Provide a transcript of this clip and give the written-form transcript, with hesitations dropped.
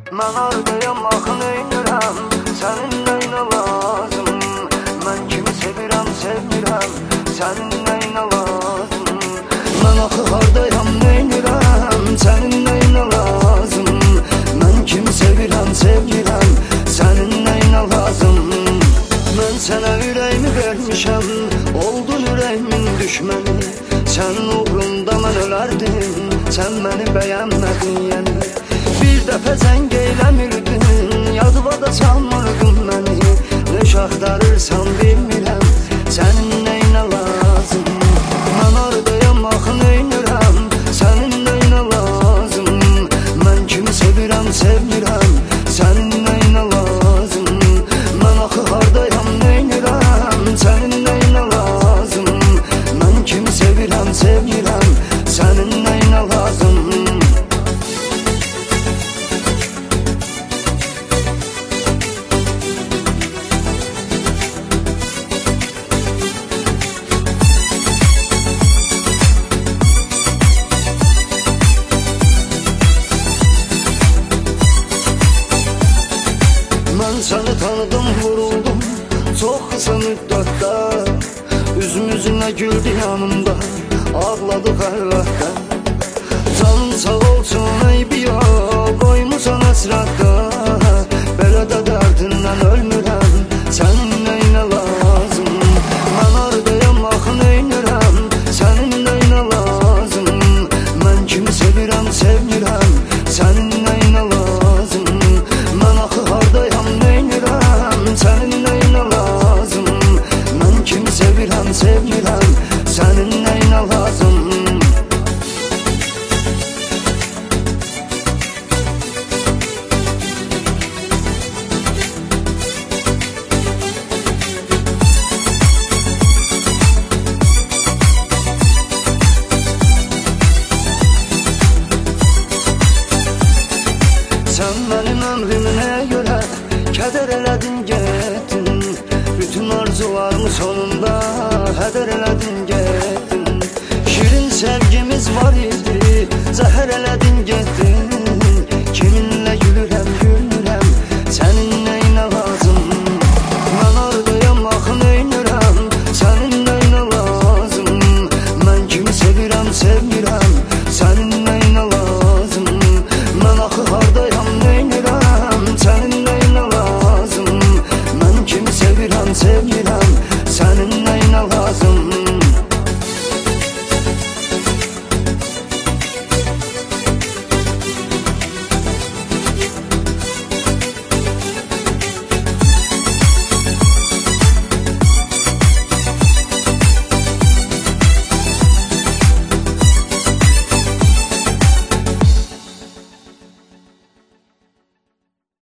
Mən ardayam, axı neynirəm, sənin nəyinə lazım? Mən kimi sevirəm, sevmirəm, sənin nəyinə lazım? Mən axı hardayam, neynirəm, sənin nəyinə lazım? Mən kimi sevirəm, sevmirəm, sənin nəyinə lazım? Mən sənə ürəyimi vermişəm, oldun ürəyimin düşməni. Sənin uğrunda mən ölərdim, sən məni bəyənmədin yəni. Bir dəfə zəng eyləmirdin, yadıma da salmırdın məni. Neş axtarırsan bilmirəm, sənin nəyinə lazım? Mən ardayam, axı neynirəm, sənin nəyinə lazım? Mən kimi sevirəm, sevmirəm, sənin nəyinə lazım? Mən axı hardayam, neynirəm, sənin nəyinə lazım? Mən kimi sevirəm, sevmirəm, sənin nəyinə lazım? Mən səni tanıdım, vuruldum çox qısa müddətdə. Üzümüzünə güldü yanımda, ağladıq əlbəttə. Canım sağ olsun, eybi yox, qoymusan əsrətdə. Belə də dərdindən ölmürəm, sənin nəyinə lazım? Mən ardayam, axı neynirəm, sənin nəyinə lazım? Mən kimi sevirəm, sevmirəm, sənin nəyinə lazım? Mən axı hardayam, neynirəm, sənin nəyinə lazım? Mən kimi sevirəm, sevmirəm, sənin nəyinə lazım? Sən mənim əmrimə görə kədər elədin, getdin. Bütün arzularımı sonunda hədər elədin, getdin. Şirin sevgimiz var idi, zəhər elədin, getdin. Kimin